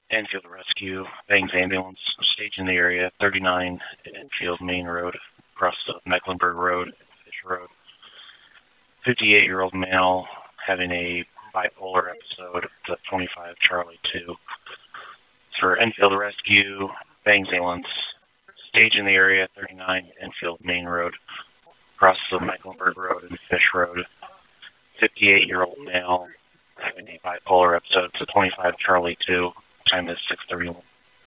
Enfield Rescue, Bangs Ambulance, stage in the area, 39 Enfield Main Road, across Mecklenburg Road, Fish Road. 58-year-old male having a bipolar episode, the 25 Charlie 2. For Enfield Rescue, Bangs Ambulance, stage in the area, 39 Enfield Main Road, across Mecklenburg Road and Fish Road. 58-year-old male having a bipolar episode, the 25 Charlie 2. Time is 6:31.